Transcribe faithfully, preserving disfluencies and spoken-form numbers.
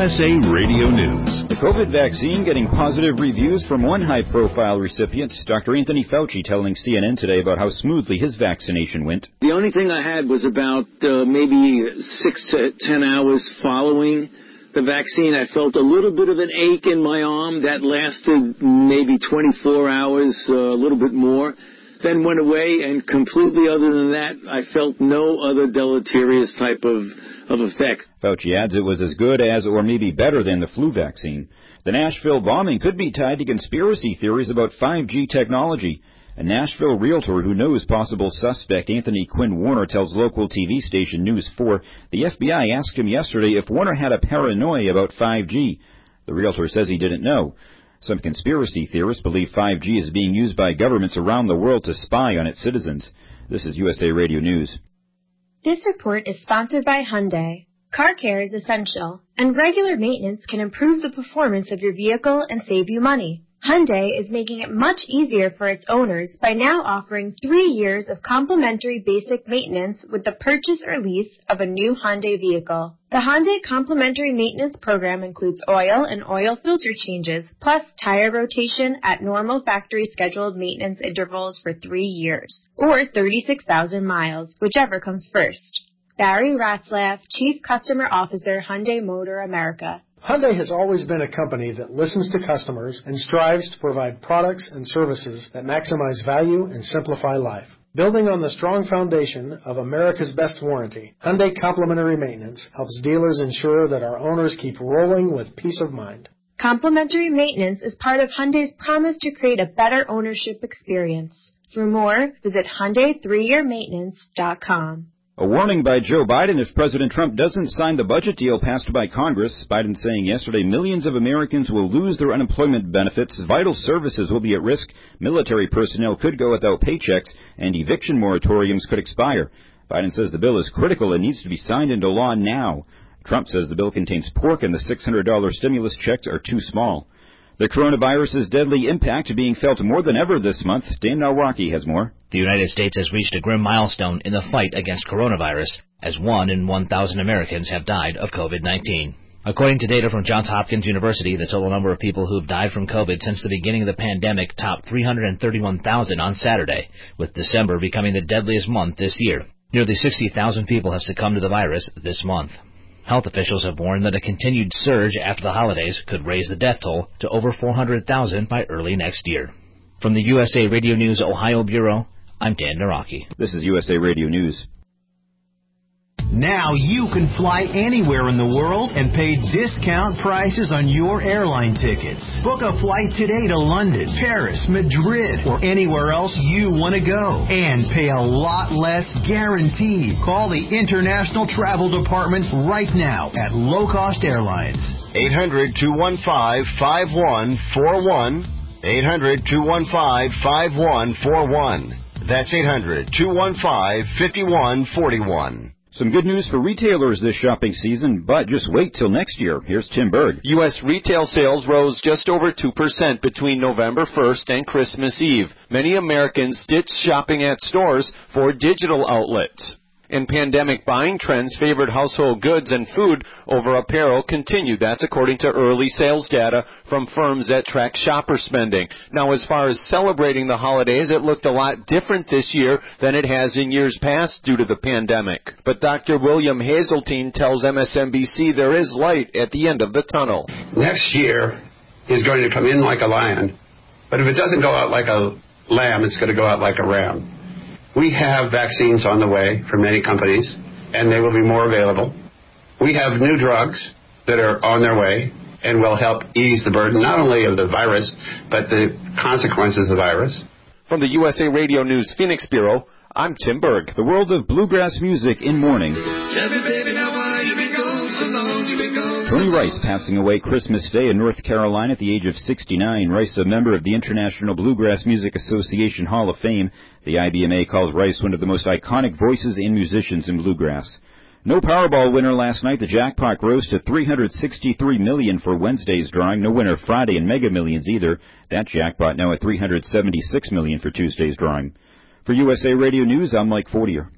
S A Radio News. The COVID vaccine getting positive reviews from one high-profile recipient, Doctor Anthony Fauci, telling C N N today about how smoothly his vaccination went. The only thing I had was about uh, maybe six to ten hours following the vaccine. I felt a little bit of an ache in my arm. That lasted maybe twenty-four hours, uh, a little bit more. Then went away, and completely other than that, I felt no other deleterious type of, of effect. Fauci adds it was as good as or maybe better than the flu vaccine. The Nashville bombing could be tied to conspiracy theories about five G technology. A Nashville realtor who knows possible suspect Anthony Quinn Warner tells local T V station News four the F B I asked him yesterday if Warner had a paranoia about five G. The realtor says he didn't know. Some conspiracy theorists believe five G is being used by governments around the world to spy on its citizens. This is U S A Radio News. This report is sponsored by Hyundai. Car care is essential, and regular maintenance can improve the performance of your vehicle and save you money. Hyundai is making it much easier for its owners by now offering three years of complimentary basic maintenance with the purchase or lease of a new Hyundai vehicle. The Hyundai complimentary maintenance program includes oil and oil filter changes, plus tire rotation at normal factory scheduled maintenance intervals for three years, or thirty-six thousand miles, whichever comes first. Barry Ratzlaff, Chief Customer Officer, Hyundai Motor America. Hyundai has always been a company that listens to customers and strives to provide products and services that maximize value and simplify life. Building on the strong foundation of America's best warranty, Hyundai Complimentary Maintenance helps dealers ensure that our owners keep rolling with peace of mind. Complimentary maintenance is part of Hyundai's promise to create a better ownership experience. For more, visit Hyundai three year maintenance dot com. A warning by Joe Biden if President Trump doesn't sign the budget deal passed by Congress. Biden saying yesterday millions of Americans will lose their unemployment benefits, vital services will be at risk, military personnel could go without paychecks, and eviction moratoriums could expire. Biden says the bill is critical and needs to be signed into law now. Trump says the bill contains pork and the six hundred dollars stimulus checks are too small. The coronavirus's deadly impact being felt more than ever this month. Dan Nawrocki has more. The United States has reached a grim milestone in the fight against coronavirus, as one in one thousand Americans have died of COVID nineteen. According to data from Johns Hopkins University, the total number of people who have died from COVID since the beginning of the pandemic topped three hundred thirty-one thousand on Saturday, with December becoming the deadliest month this year. Nearly sixty thousand people have succumbed to the virus this month. Health officials have warned that a continued surge after the holidays could raise the death toll to over four hundred thousand by early next year. From the U S A Radio News Ohio Bureau, I'm Dan Nawrocki. This is U S A Radio News. Now you can fly anywhere in the world and pay discount prices on your airline tickets. Book a flight today to London, Paris, Madrid, or anywhere else you want to go. And pay a lot less guaranteed. Call the International Travel Department right now at Low Cost Airlines. eight hundred, two one five, five one four one. eight hundred, two one five, five one four one. That's eight hundred, two one five, five one four one. Some good news for retailers this shopping season, but just wait till next year. Here's Tim Berg. U S retail sales rose just over two percent between November first and Christmas Eve. Many Americans ditched shopping at stores for digital outlets. And pandemic buying trends favored household goods and food over apparel continued. That's according to early sales data from firms that track shopper spending. Now, as far as celebrating the holidays, it looked a lot different this year than it has in years past due to the pandemic. But Doctor William Hazeltine tells M S N B C there is light at the end of the tunnel. Next year is going to come in like a lion, but if it doesn't go out like a lamb, it's going to go out like a ram. We have vaccines on the way for many companies, and they will be more available. We have new drugs that are on their way and will help ease the burden not only of the virus, but the consequences of the virus. From the U S A Radio News Phoenix Bureau, I'm Tim Berg. The world of bluegrass music in mourning. Tony Rice passing away Christmas Day in North Carolina at the age of sixty-nine. Rice, a member of the International Bluegrass Music Association Hall of Fame. The I B M A calls Rice one of the most iconic voices and musicians in bluegrass. No Powerball winner last night. The jackpot rose to three hundred sixty-three million dollars for Wednesday's drawing. No winner Friday in Mega Millions either. That jackpot now at three hundred seventy-six million dollars for Tuesday's drawing. For U S A Radio News, I'm Mike Fortier.